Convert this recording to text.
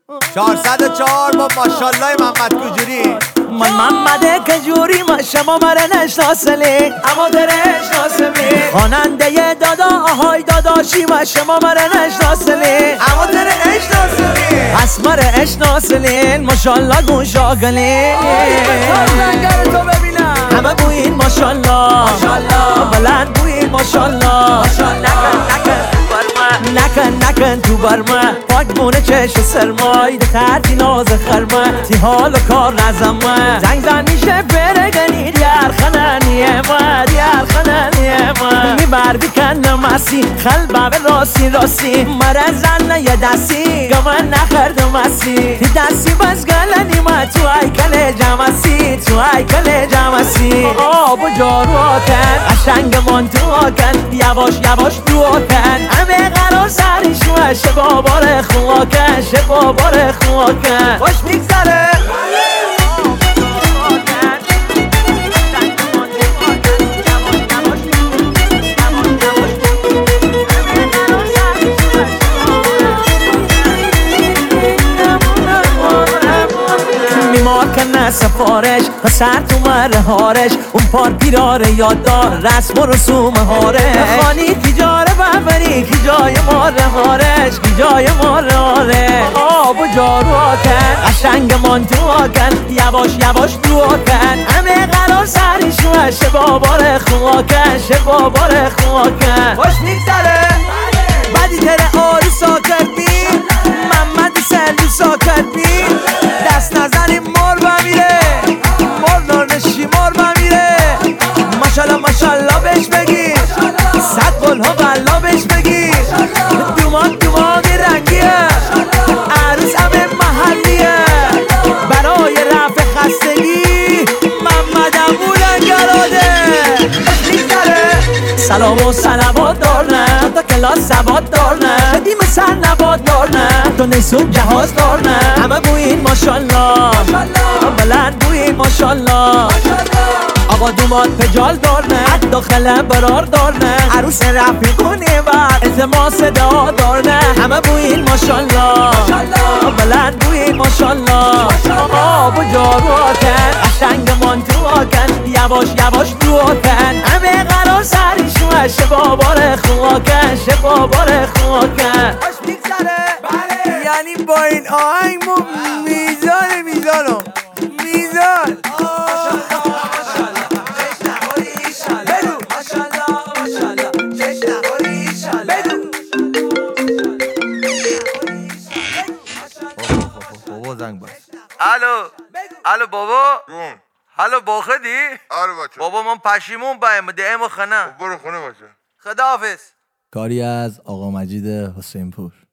404 با ماشالله محمد کجوری. من محمد کجوری ما شما مرا نشناسلی اما در اشناسمی خواننده دادا آهای داداشی ما شما مرا نشناسلی اما در اشناسمی پس مرا اشناسلی ماشالله گوش آگلی تو ببینم همه بوین ماشالله بلند بوین ماشالله نکن تو برما پاک بونه چشم سرمای ده تردی ناز خرما تی حال و کار نزما زنگ زن میشه برگنی دیار خنانیه ما میبر بکن مسی خلبه به راستی مرا زن یه دستی گمان نخردم مسی تی دستی بس گلنی ما تو ایکل جمسی آب و جارو آکن قشنگ من تو آکن یواش دو آکن همه قرار سرش وشه بابار خواکن خوش میگذره کنه سفارش پسر تو مرهارش اون پار پیراره یاددار رسم و رسوم هارش خانی کی جاره ببری کی جای ماره آب و جارو آکن قشنگ من تو آکن یواش دو آکن همه قرار سرش وشه بابار خواکن خوش میگذره بعدی تره آروسا کردی محمد سلوسا کردی دست نزنی مار بمیره مار نارنشی مار بمیره ماشالله بهش بگیر صد قلها بلا بهش بگیر دومان رنگیه عروس همه محلیه برای رفع خستگی محمد بولنگراده سلام و صلوات دارنه تا کلاس سواد دارنه دیم سر نباد دارنه تا نیسون جهاز دارنه همه بوین ماشالله بلند بوین ماشالله آقا دومات پجال دارنه حد داخله برار دارنه عروس رفیقونه و التماس دعا دارنه همه بوین ماشالله بلند بوین ماشالله آب و جارو آکن قشنگ من تو آکن یواش دو آکن همه قرار سرش وشه بابار خواکن خوش میگذره یعنی با این آهنگ میزان بابا زنگ بس. الو بابا الو باخدی؟ آره بچه بابا من پشیمون بایم دعیم و خنه برو خونه باشه خداحافظ. کاری از آقا مجید حسین پور.